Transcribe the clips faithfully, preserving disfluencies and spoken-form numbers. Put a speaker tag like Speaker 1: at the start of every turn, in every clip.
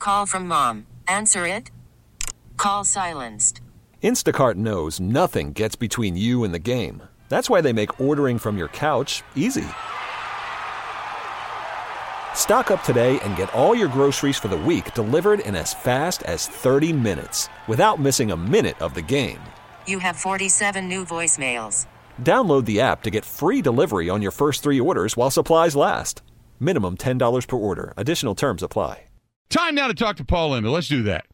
Speaker 1: Call from mom. Answer it. Call silenced.
Speaker 2: Instacart knows nothing gets between you and the game. That's why they make ordering from your couch easy. Stock up today and get all your groceries for the week delivered in as fast as thirty minutes without missing a minute of the game.
Speaker 1: You have forty-seven new voicemails.
Speaker 2: Download the app to get free delivery on your first three orders while supplies last. Minimum ten dollars per order. Additional terms apply.
Speaker 3: Time now to talk to Paul Emmett. Let's do that.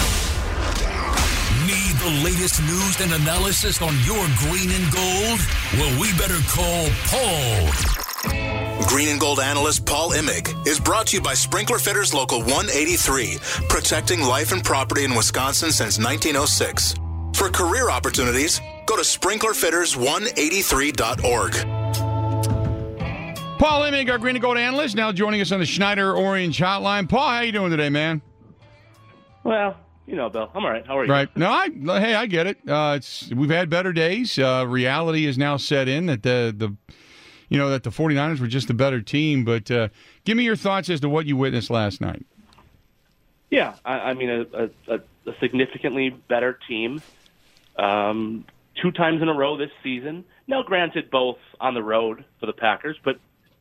Speaker 4: Need the latest news and analysis on your green and gold? Well, we better call Paul.
Speaker 5: Green and Gold analyst Paul Immig is brought to you by Sprinkler Fitters Local one eighty-three, protecting life and property in Wisconsin since nineteen oh six. For career opportunities, go to sprinkler fitters one eighty-three dot org.
Speaker 3: Paul Immig, our Green and Gold analyst, now joining us on the Schneider Orange Hotline. Paul, how you doing today, man?
Speaker 6: Well, you know, Bill, I'm all right. How are you?
Speaker 3: Right. No, I hey, I get it. Uh, it's we've had better days. Uh, reality is now set in that the the you know that the 49ers were just a better team. But uh, give me your thoughts as to what you witnessed last night.
Speaker 6: Yeah, I, I mean, a, a, a significantly better team. Um, two times in a row this season. Now, granted, both on the road for the Packers, but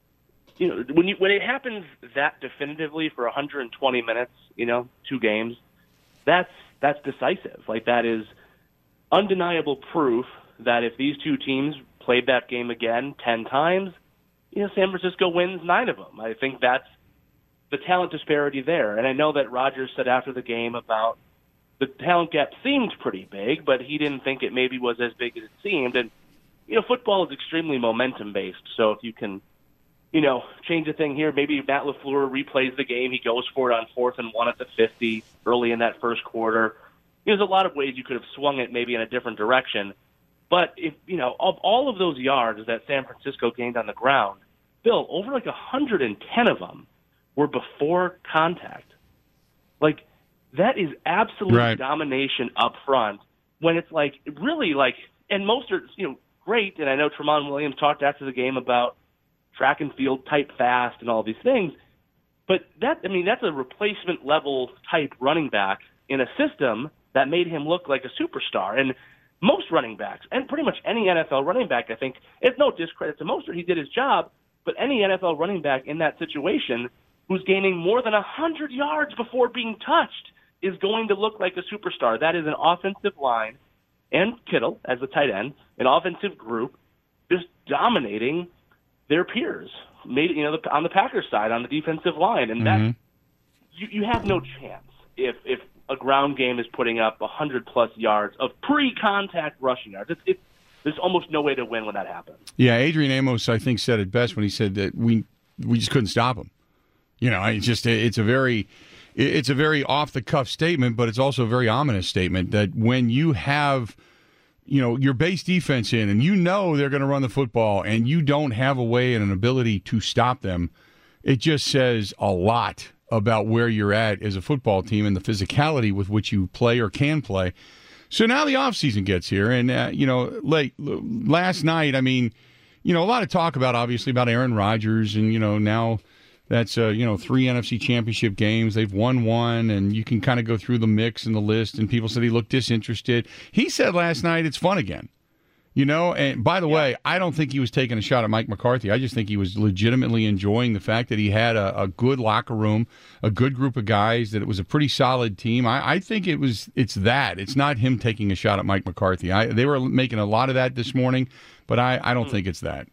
Speaker 6: you know, when you when it happens that definitively for one hundred twenty minutes, you know, two games, that's that's decisive. Like, that is undeniable proof that if these two teams played that game again ten times, you know, San Francisco wins nine of them. I think that's the talent disparity there. And I know that Rodgers said after the game about the talent gap seemed pretty big, but he didn't think it maybe was as big as it seemed. And, you know, football is extremely momentum-based, so if you can, you know, change a thing here. Maybe Matt LaFleur replays the game. He goes for it on fourth and one at the fifty early in that first quarter. There's a lot of ways you could have swung it maybe in a different direction. But, if you know, of all of those yards that San Francisco gained on the ground, Bill, over like one hundred ten of them were before contact. Like, that is absolute
Speaker 3: right.
Speaker 6: domination up front when it's like really like, and most are, you know, great. And I know Tramon Williams talked after the game about track and field type fast and all these things. But that, I mean, that's a replacement level type running back in a system that made him look like a superstar. And most running backs, and pretty much any N F L running back, I think, it's no discredit to Mostert, he did his job, but any N F L running back in that situation who's gaining more than one hundred yards before being touched is going to look like a superstar. That is an offensive line, and Kittle as the tight end, an offensive group, just dominating their peers, made you know the, on the Packers side on the defensive line, and
Speaker 3: mm-hmm.
Speaker 6: that you, you have no chance if if a ground game is putting up one hundred plus yards of pre-contact rushing yards. It's, it's, there's almost no way to win when that happens.
Speaker 3: Yeah, Adrian Amos, I think, said it best when he said that we we just couldn't stop him. You know, it's just it's a very it's a very off the cuff statement, but it's also a very ominous statement that when you have, you know, your base defense in and you know they're going to run the football and you don't have a way and an ability to stop them, it just says a lot about where you're at as a football team and the physicality with which you play or can play. So now the offseason gets here, and, uh, you know, late last night, I mean, you know, a lot of talk about, obviously, about Aaron Rodgers, and, you know, now that's, uh, you know, three N F C championship games. They've won one, and you can kind of go through the mix and the list, and people said he looked disinterested. He said last night it's fun again. You know, and by the yeah. way, I don't think he was taking a shot at Mike McCarthy. I just think he was legitimately enjoying the fact that he had a, a good locker room, a good group of guys, that it was a pretty solid team. I, I think it was it's that. It's not him taking a shot at Mike McCarthy. I, they were making a lot of that this morning, but I, I don't mm. think it's that.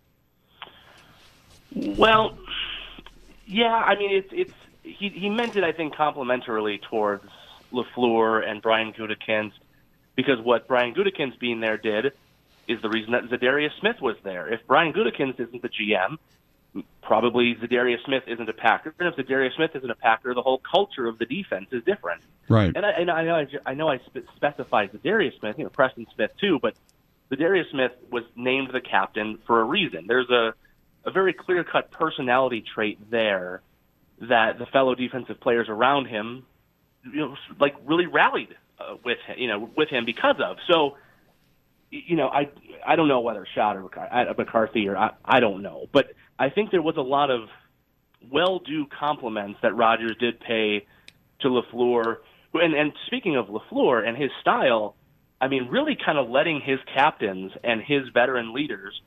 Speaker 6: Well, yeah, I mean, it's it's he, he meant it, I think, complimentarily towards LaFleur and Brian Gutekunst, because what Brian Gutekunst being there did is the reason that Zadarius Smith was there. If Brian Gutekunst isn't the G M, probably Zadarius Smith isn't a Packer. And if Zadarius Smith isn't a Packer, the whole culture of the defense is different.
Speaker 3: Right.
Speaker 6: And I, and I know I, I know I spe- specified Zadarius Smith, you know, Preston Smith too, but Zadarius Smith was named the captain for a reason. There's a, a very clear-cut personality trait there that the fellow defensive players around him, you know, like really rallied uh, with you know with him because of. So. You know, I I don't know whether shot or at McCarthy or I, I don't know, but I think there was a lot of well-due compliments that Rodgers did pay to LaFleur. And, and speaking of LaFleur and his style, I mean, really kind of letting his captains and his veteran leaders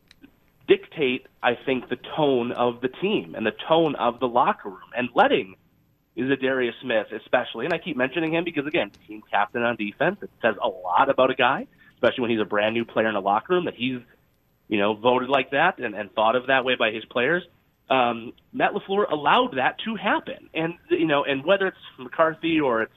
Speaker 6: dictate, I think, the tone of the team and the tone of the locker room, and letting Zadarius Smith especially, and I keep mentioning him because, again, team captain on defense, it says a lot about a guy, especially when he's a brand new player in the locker room, that he's, you know, voted like that and, and thought of that way by his players. Um, Matt LaFleur allowed that to happen. And, you know, and whether it's McCarthy or it's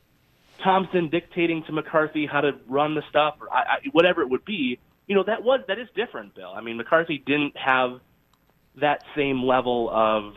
Speaker 6: Thompson dictating to McCarthy how to run the stuff, or I, I, whatever it would be, you know, that was that is different, Bill. I mean, McCarthy didn't have that same level of,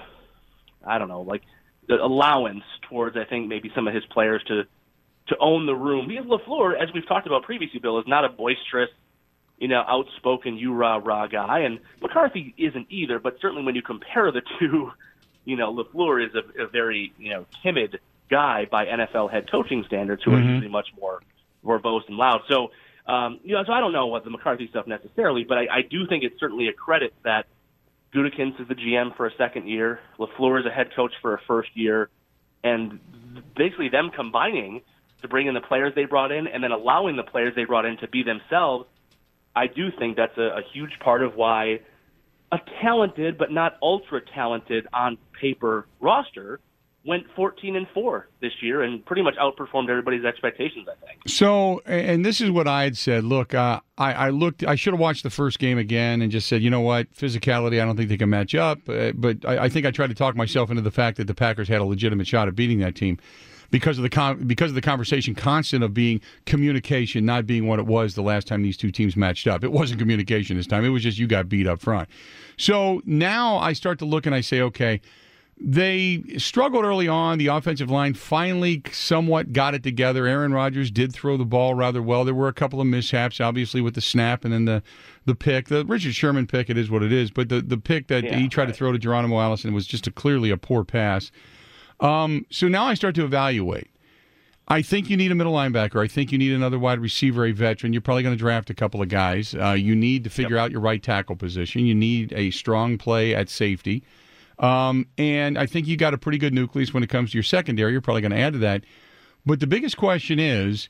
Speaker 6: I don't know, like the allowance towards, I think, maybe some of his players to to own the room. Because LaFleur, as we've talked about previously, Bill, is not a boisterous, you know, outspoken, you-rah-rah guy, and McCarthy isn't either, but certainly when you compare the two, you know, LaFleur is a, a very, you know, timid guy by N F L head coaching standards, who mm-hmm. are usually much more verbose and loud. So, um, you know, so I don't know what the McCarthy stuff necessarily, but I, I do think it's certainly a credit that Gutekunst is the G M for a second year, LaFleur is a head coach for a first year, and basically them combining to bring in the players they brought in and then allowing the players they brought in to be themselves. I do think that's a, a huge part of why a talented but not ultra-talented on paper roster went fourteen and four this year and pretty much outperformed everybody's expectations, I think.
Speaker 3: So, and this is what I had said. Look, uh, I, I looked. I should have watched the first game again and just said, you know what, physicality, I don't think they can match up. Uh, but I, I think I tried to talk myself into the fact that the Packers had a legitimate shot at beating that team because of the con- because of the conversation constant of being communication, not being what it was the last time these two teams matched up. It wasn't communication this time. It was just you got beat up front. So now I start to look and I say, okay, they struggled early on. The offensive line finally somewhat got it together. Aaron Rodgers did throw the ball rather well. There were a couple of mishaps, obviously, with the snap and then the, the pick. The Richard Sherman pick, it is what it is. But the, the pick that yeah, he tried right. to throw to Geronimo Allison was just a, clearly a poor pass. Um, so now I start to evaluate. I think you need a middle linebacker. I think you need another wide receiver, a veteran. You're probably going to draft a couple of guys. Uh, you need to figure yep. out your right tackle position. You need a strong play at safety. Um, and I think you got a pretty good nucleus when it comes to your secondary. You're probably going to add to that. But the biggest question is,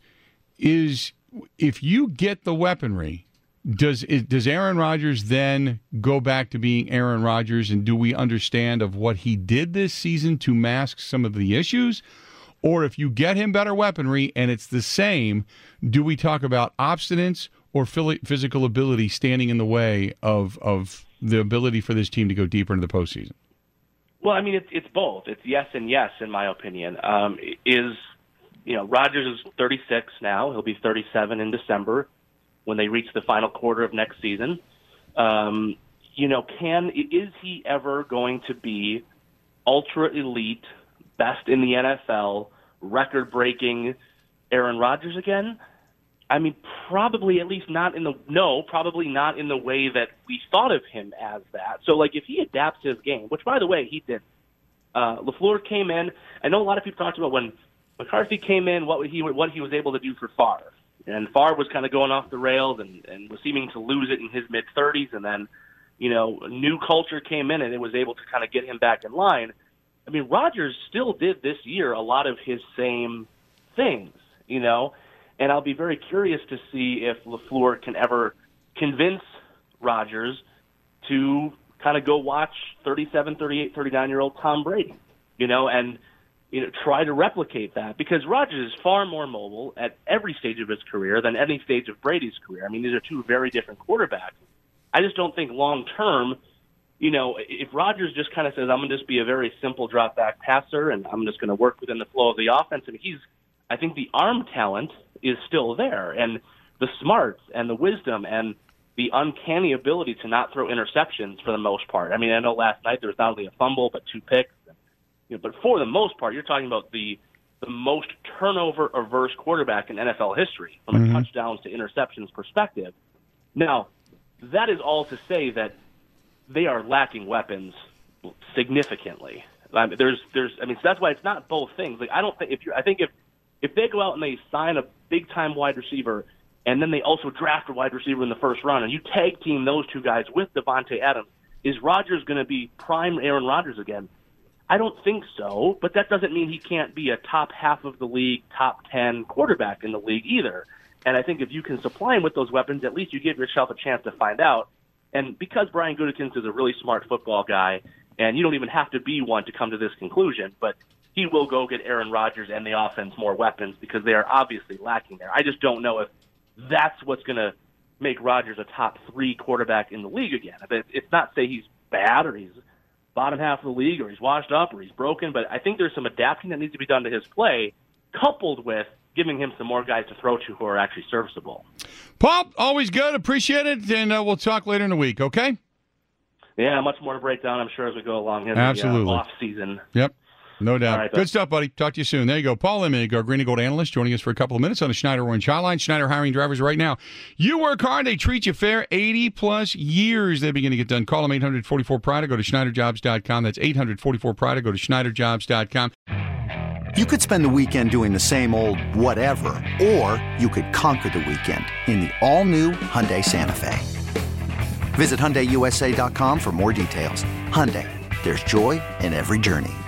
Speaker 3: is if you get the weaponry, does is, does Aaron Rodgers then go back to being Aaron Rodgers, and do we understand of what he did this season to mask some of the issues? Or if you get him better weaponry and it's the same, do we talk about obstinance or physical ability standing in the way of of the ability for this team to go deeper into the postseason?
Speaker 6: Well, I mean, it's it's both. It's yes and yes, in my opinion. Um, is you know, Rodgers is thirty-six now. He'll be thirty-seven in December when they reach the final quarter of next season. Um, you know, can is he ever going to be ultra elite, best in the N F L, record-breaking Aaron Rodgers again? I mean, probably at least not in the no, probably not in the way that we thought of him as that. So, like, if he adapts his game, which, by the way, he did. Uh, LaFleur came in. I know a lot of people talked about when McCarthy came in, what he what he was able to do for Favre, and Favre was kind of going off the rails and, and was seeming to lose it in his mid thirties, and then, you know, a new culture came in and it was able to kind of get him back in line. I mean, Rodgers still did this year a lot of his same things, you know. And I'll be very curious to see if LaFleur can ever convince Rodgers to kind of go watch thirty-seven, thirty-eight, thirty-nine-year-old Tom Brady, you know, and you know try to replicate that. Because Rodgers is far more mobile at every stage of his career than any stage of Brady's career. I mean, these are two very different quarterbacks. I just don't think long-term, you know, if Rodgers just kind of says, I'm going to just be a very simple drop-back passer and I'm just going to work within the flow of the offense, and he's, I think the arm talent is still there, and the smarts and the wisdom and the uncanny ability to not throw interceptions for the most part. I mean, I know last night there was not only a fumble but two picks, you know, but for the most part, you're talking about the the most turnover-averse quarterback in N F L history from mm-hmm. a touchdowns to interceptions perspective. Now, that is all to say that they are lacking weapons significantly. I mean, there's, there's, I mean, so that's why it's not both things. Like, I don't think if you, I think if. If they go out and they sign a big-time wide receiver, and then they also draft a wide receiver in the first round, and you tag team those two guys with Devontae Adams, is Rodgers going to be prime Aaron Rodgers again? I don't think so, but that doesn't mean he can't be a top half of the league, top ten quarterback in the league either. And I think if you can supply him with those weapons, at least you give yourself a chance to find out. And because Brian Gutekunst is a really smart football guy, and you don't even have to be one to come to this conclusion, but he will go get Aaron Rodgers and the offense more weapons because they are obviously lacking there. I just don't know if that's what's going to make Rodgers a top three quarterback in the league again. It's not say he's bad or he's bottom half of the league or he's washed up or he's broken, but I think there's some adapting that needs to be done to his play, coupled with giving him some more guys to throw to who are actually serviceable.
Speaker 3: Paul, always good. Appreciate it, and uh, we'll talk later in the week, okay?
Speaker 6: Yeah, much more to break down, I'm sure, as we go along in
Speaker 3: Absolutely.
Speaker 6: the uh, off-season.
Speaker 3: Yep. No doubt.
Speaker 6: Right,
Speaker 3: good stuff, buddy. Talk to you soon. There you go. Paul Imig, our Green and Gold analyst, joining us for a couple of minutes on the Schneider Orange Hotline. Schneider hiring drivers right now. You work hard, they treat you fair. eighty-plus years they begin to get done. Call them eight hundred forty-four Pride. Go to Schneider Jobs dot com. That's eight hundred forty-four Pride. Go to Schneider Jobs dot com.
Speaker 7: You could spend the weekend doing the same old whatever, or you could conquer the weekend in the all-new Hyundai Santa Fe. Visit Hyundai U S A dot com for more details. Hyundai, there's joy in every journey.